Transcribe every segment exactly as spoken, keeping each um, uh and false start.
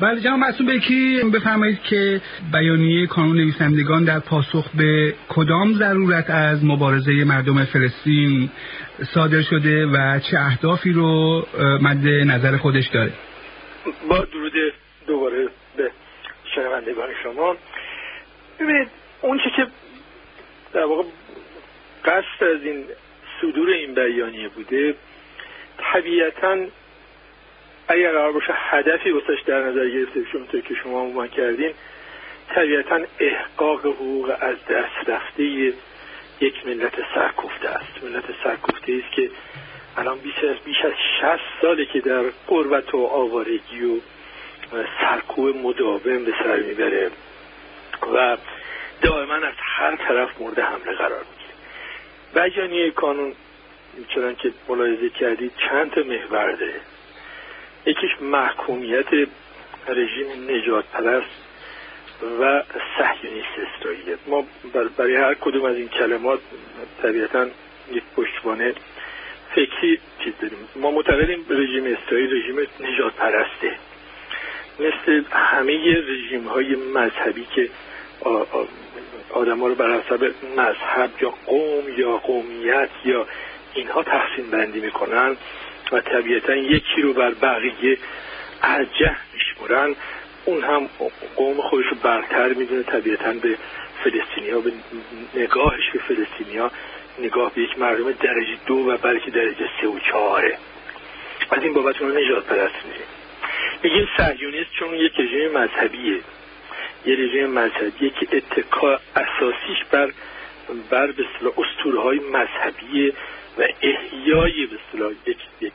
بله جناب معصوم بکی بفرمایید که بیانیه کانون نویسندگان در پاسخ به کدام ضرورت از مبارزه مردم فلسطین صادر شده و چه اهدافی رو مد نظر خودش داره؟ با درود دوباره به شنوندگان شما. ببینید اون چی که در واقع قصد از این صدور این بیانیه بوده، طبیعتاً اگر قرار باشه هدفی واسش در نظر گرفته بشه اونطور که شما عنوان کردین، طبیعتاً احقاق حقوق از دست رفته یک ملت سرکوفته است. ملت سرکوفته است که الان بیش از شصت ساله که در غربت و آوارگی و سرکوب مداوم به سر میبره و دائما از هر طرف مورد حمله قرار میگیره. بیانیه کانون چنان که ملاحظه کردید چند تا محور داره. یکیش محکومیت رژیم نجات پرست و صهیونیست اسرائیل. ما برای هر کدوم از این کلمات طبیعتاً یک پشتوانه فکری چیز داریم. ما معتقدیم رژیم اسرائیل رژیم نجات پرسته، مثل همه رژیم های مذهبی که آدم ها رو بر حسب مذهب یا قوم یا قومیت یا اینها تقسیم بندی میکنن و طبیعتا یکی رو بر بقیه ارجح میشمرن، اون هم قوم خودش رو برتر میدونه. طبیعتا به فلسطینیا، به نگاهش به فلسطینیا نگاه به یک مردم درجه دو و بلکه درجه سه و چهاره. از این بابت اون نجات پرست میگیم. میگیم صهیونیست چون یک رژیم مذهبیه، یه رژیم مذهبیه که اتکا اساسیش بر بر به اصطلاح اسطوره‌های مذهبیه و احیای به اصطلاح یک یک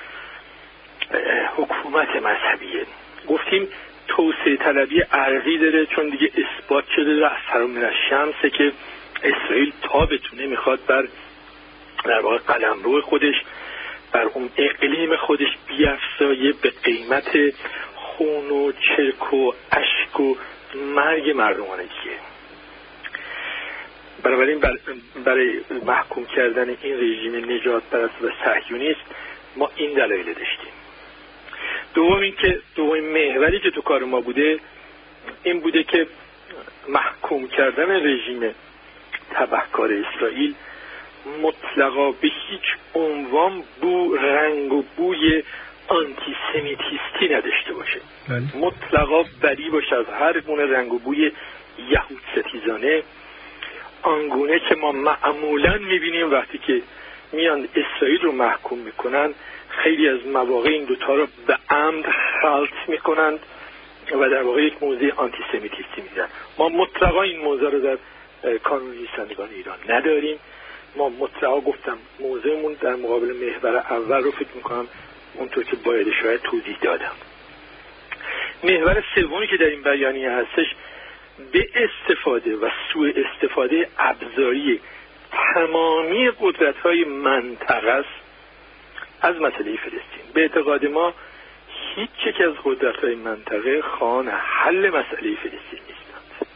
حکومت مذهبیه. گفتیم توسعه طلبی عرقی داره چون دیگه اثبات شده از حرام الشمسه که اسرائیل تا بتونه میخواد بر در واقع قلمرو خودش، بر اون اقلیم خودش بیفزایه به قیمت خون و چرک و اشک و مرگ مردمان دیگه. بنابراین برای محکوم کردن این رژیم نجات پرست و صهیونیست ما این دلایل داشتیم. دوم این که دومین محوری که تو کار ما بوده این بوده که محکوم کردن رژیم تبهکار اسرائیل مطلقا به هیچ عنوان بو رنگ و بوی آنتیسمیتیستی نداشته باشه. بله. مطلقا بری باشه از هر گونه رنگ و بوی یهود ستیزانه، آنگونه که ما معمولا میبینیم وقتی که میان اسرائیل رو محکوم میکنن خیلی از مواقع این دوتا رو به عمد خلط میکنند و در واقع یک موضع آنتیسمیتیستی میدن. ما مطلقا این موضع رو در کانون نویسندگان ایران نداریم. ما مطلقا گفتم موضعمون در مقابل محور اول رو فکر میکنم اونطور که باید شاید توضیح دادم. محور سومی که در این بیانیه هستش به استفاده و سوء استفاده ابزاری تمامی قدرت‌های منطقه است از مسئله فلسطین. به اعتقاد ما هیچ یک از قدرت‌های منطقه خواهان حل مسئله فلسطین نیستند.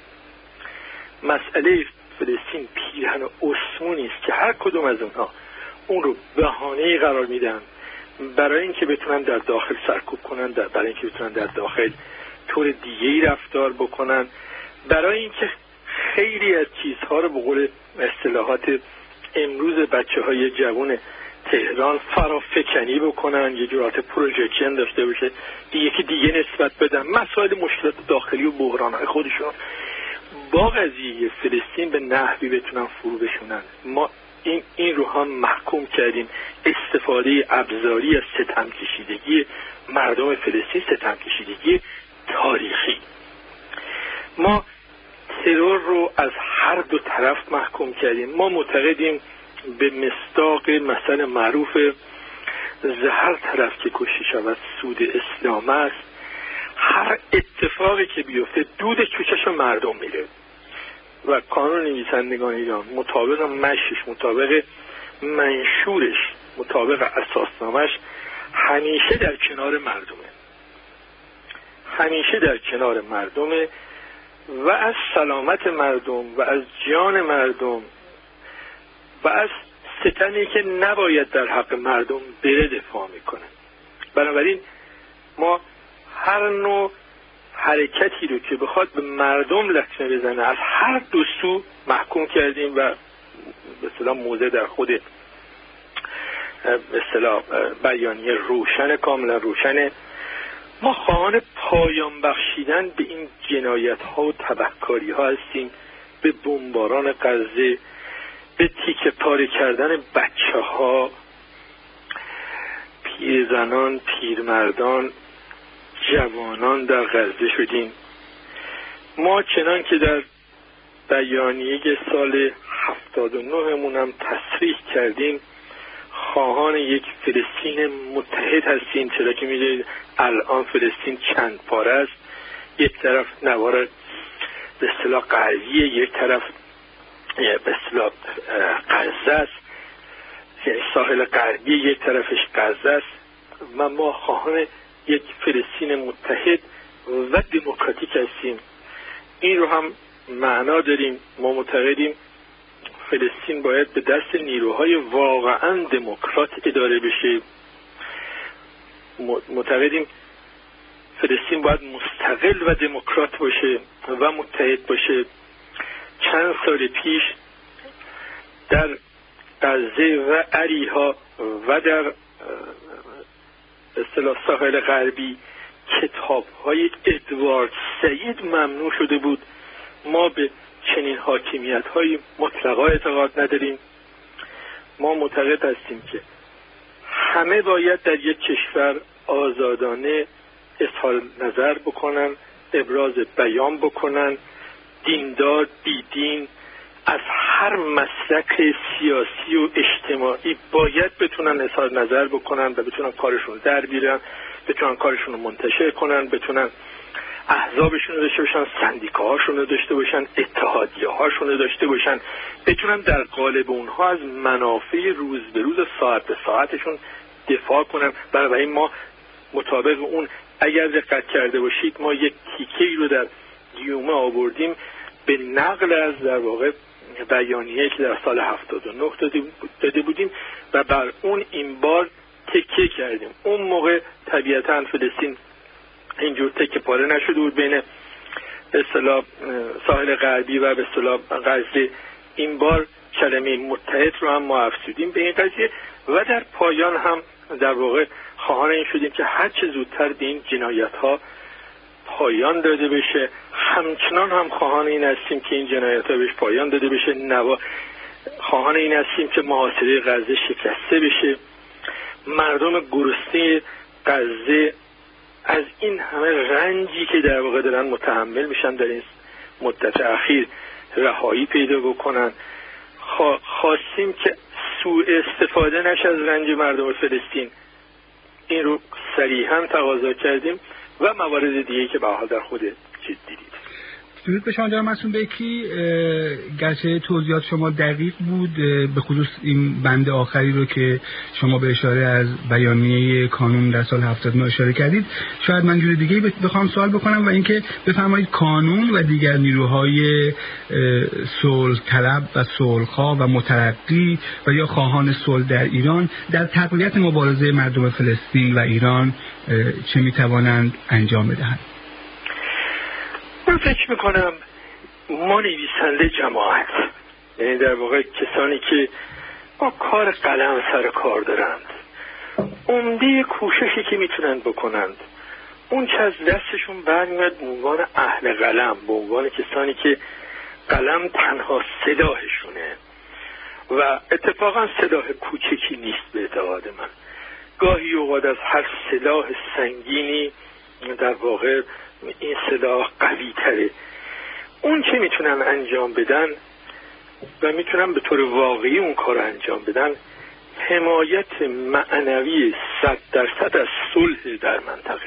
مسئله فلسطین پیرهن اسمونی است که هر کدوم از اونها اون رو بهانه‌ای قرار میدن برای اینکه بتونن در داخل سرکوب کنن، در برای اینکه بتونن در داخل طور دیگه‌ای رفتار بکنن، برای اینکه خیلی از چیزها رو به قول اصطلاحات امروز بچه‌های جوان تهران فرافکنی بکنن، یه جورات پروژکشن داشته باشه، یکی دیگه نسبت بدن مسائل مشکلات داخلی و بحران‌های خودشون با قضیه فلسطین به نحوی بتونن فرو بشونن. ما این این رو هم محکوم کردیم استفاده ابزاری از ستم کشیدگی مردم فلسطین، ستم کشیدگی تاریخی. ما ترور رو از هر دو طرف محکوم کردیم. ما معتقدیم به مصداق مثل معروف زهر طرف که کشته شود سود اسلام است. هر اتفاقی که بیفته دود چوچش مردم میره و کانون نویسندگان ایران مطابق مشش، مطابق منشورش، مطابق اساسنامش همیشه در کنار مردمه، همیشه در کنار مردمه و از سلامت مردم و از جان مردم و از ستمی که نباید در حق مردم بره دفاع میکنه. بنابراین ما هر نوع حرکتی رو که بخواد به مردم لطمه بزنه از هر دو سو محکوم کردیم و به اصطلاح موضع در خود به اصطلاح بیانیه روشن، کاملا روشنه. ما خواهان پایان بخشیدن به این جنایت ها و تبهکاری ها هستیم، به بمباران غزه، به تیکه پاره کردن بچه ها، پیرزنان، پیرمردان، جوانان در غزه شدیم. ما چنان که در بیانیه سال هفتاد و نه مون هم تصریح کردیم خواهان یک فلسطین متحد هستیم، چرا که میدونید الان فلسطین چند پاره است، یک طرف نوار به اصطلاح غربی، یک طرف به اصطلاح غزه است، یعنی ساحل غربی یک طرفش غزه است و ما خواهان یک فلسطین متحد و دموکراتیک هستیم. این رو هم معنا داریم. ما معتقدیم فلسطین باید به دست نیروهای واقعا دموکرات اداره بشه. معتقدیم فلسطین باید مستقل و دموکرات باشه و متحد باشه. چند سال پیش در غزه و اریحا و در اصطلاح ساحل غربی کتاب‌های ادوارد سعید ممنوع شده بود. ما به چنین حاکمیت‌های مطلقا اعتقاد نداریم. ما معتقد هستیم که همه باید در یک کشور آزادانه اظهار نظر بکنن، ابراز بیان بکنن، دیندار، بیدین، از هر مسلک سیاسی و اجتماعی باید بتونن اظهار نظر بکنن و بتونن کارشون در بیارن، بتونن کارشون رو منتشر کنن، بتونن احزابشون رو داشته باشن، سندیکاهاشون رو داشته باشن، اتحادیه هاشون رو داشته باشن، بتونن در قالب اونها از منافع روز به روز، ساعت به ساعتشون دفاع کنن. برای ما مطابق اون اگر دقت کرده باشید ما یک تیکه‌ای رو در دیومه آوردیم به نقل از در واقع بیانیه‌ای که در سال هفتاد و نه داده بودیم و بر اون این بار تکیه کردیم. اون موقع طبیعتاً فلسطین اینجور تکه پاره نشده بود بین به اصطلاح ساحل غربی و به اصطلاح غزه. این بار کلمه متحد رو هم ما افزودیم به این قضیه و در پایان هم در واقع خواهان این شدیم که هر چه زودتر به این جنایت‌ها پایان داده بشه. همچنان هم خواهان این هستیم که این جنایت‌ها بهش پایان داده بشه. نوا خواهان این هستیم که محاصره غزه شکسته بشه. مردم گرسنه غزه از این همه رنجی که در واقع دارن متحمل میشن در این مدت اخیر رهایی پیدا بکنن. خواستیم که سوء استفاده نشه از رنج مردم فلسطین. این رو صریحاً تقاضا کردیم و موارد دیگه که بها در خود چیز دیدید. درود به شما جناب معصوم بیکی. گرچه توضیحات شما دقیق بود به خصوص این بند آخری رو که شما به اشاره از بیانیه کانون در سال هفتاد و نه اشاره کردید، شاید من جور دیگه بخوام سوال بکنم و اینکه بفرمایید کانون و دیگر نیروهای صلح طلب و صلح‌خواه و مترقی و یا خواهان صلح در ایران در تقویت مبارزه مردم فلسطین و ایران چه میتوانند انجام بدهند؟ من فکر میکنم ما نویسنده جماعت، یعنی در واقع کسانی که با کار قلم سر کار دارند، عمده کوششی که میتونن بکنند اون چه از دستشون برمیاد به عنوان اهل قلم، به عنوان کسانی که قلم تنها سلاحشونه و اتفاقا سلاح کوچکی نیست به اعتقاد من. گاهی اوقات از هر سلاح سنگینی در واقع این سلاح قوی تره. اون چه میتونن انجام بدن و میتونن به طور واقعی اون کار انجام بدن، حمایت معنوی صد درصد از صلح در منطقه.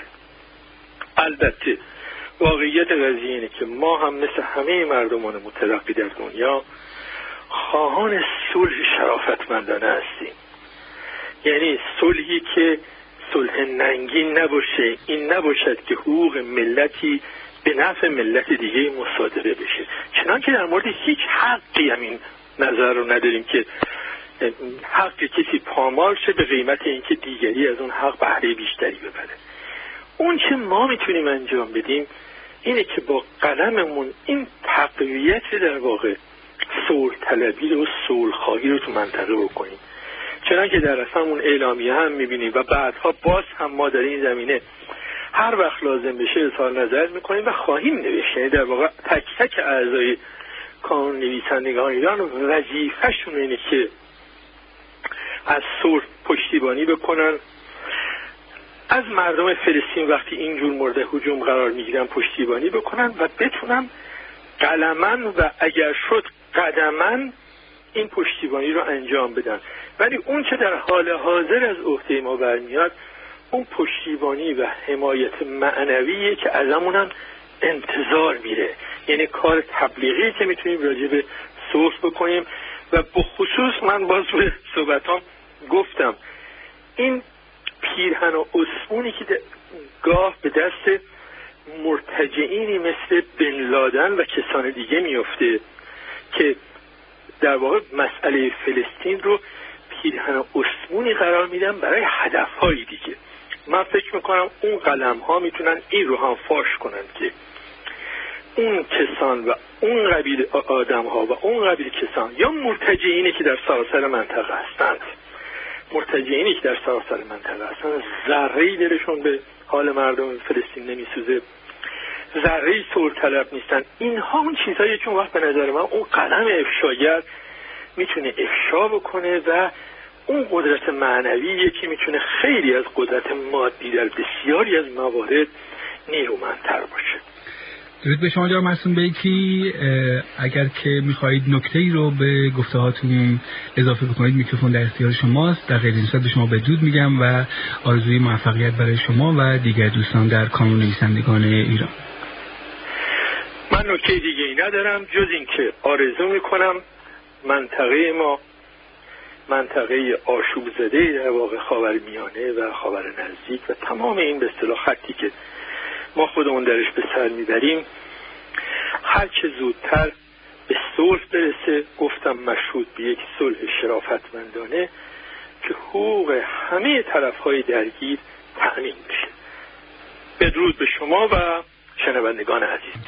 البته واقعیت قضیه اینه که ما هم مثل همه مردمان مترقی در دنیا خواهان صلح شرافتمندانه هستیم. یعنی صلحی که صلح ننگین نباشه، این نباشد که حقوق ملتی به نفع ملت دیگه مصادره بشه. چنانکه در مورد هیچ حقی همین نظر رو نداریم که حق کسی پامال شه به قیمت اینکه دیگری از اون حق بهره بیشتری ببره. اون چه ما میتونیم انجام بدیم اینه که با قلممون این تقویت در واقع صلح طلبی رو، صلح خواهی رو تو منطقه بکنیم. چنانکه در رسممون اعلامیه هم میبینیم و بعدها باز هم ما در این زمینه هر وقت لازم بشه اظهار نظر میکنیم و خواهیم نوشت. یعنی در واقع تک تک اعضای کانون نویسندگان ایران وظیفه‌شون اینه که از صلح پشتیبانی بکنن، از مردم فلسطین وقتی اینجور مورد هجوم قرار میگیرن پشتیبانی بکنن و بتونن قلمن و اگر شد قدمن این پشتیبانی رو انجام بدن. ولی اون که در حال حاضر از عهده ما برمیاد اون پشتیبانی و حمایت معنویه که ازمون هم انتظار میره. یعنی کار تبلیغی که میتونیم راجع به صلح بکنیم. و بخصوص من باز به صحبتام گفتم این پیرهن و اسمونی که گاه به دست مرتجعینی مثل بن لادن و کسان دیگه میفته که در واقع مسئله فلسطین رو پیرهن و اسمونی قرار میدن برای هدفهای دیگه. من فکر میکنم اون قلم ها میتونن این رو هم فاش کنن که اون کسان و اون قبیل آدم ها و اون قبیل کسان یا مرتجعینی که در سراسر منطقه هستند مرتجعینی که در سراسر منطقه هستند ذره‌ای دلشون به حال مردم فلسطین نمیسوزه، ذره‌ای صلح طلب نیستن. اینها اون چیزایی که اون وقت به نظر من اون قلم افشاگر میتونه افشا بکنه و اون قدرت معنویه که میتونه خیلی از قدرت مادی در بسیاری از موارد نیرومندتر باشه. درود به شما جناب معصوم بیکی. اگر که میخواهید نکته‌ای رو به گفته‌هاتون اضافه بکنید میکروفون در اختیار شماست. در غیر این صورت به شما بدرود میگم و آرزوی موفقیت برای شما و دیگر دوستان در کانون نویسندگان ایران. من نکته دیگه ای ندارم جز این که آرزو میکنم منطقه ما منطقه آشوب زده در واقع خاورمیانه و خاور نزدیک و تمام این به اصطلاح خطی که ما خودمون درش به سر میبریم هر چه زودتر به صلح برسه. گفتم مشروط به یک صلح شرافتمندانه که حقوق همه طرف‌های درگیر تأمین بشه. بدرود به شما و شنوندگان عزیز.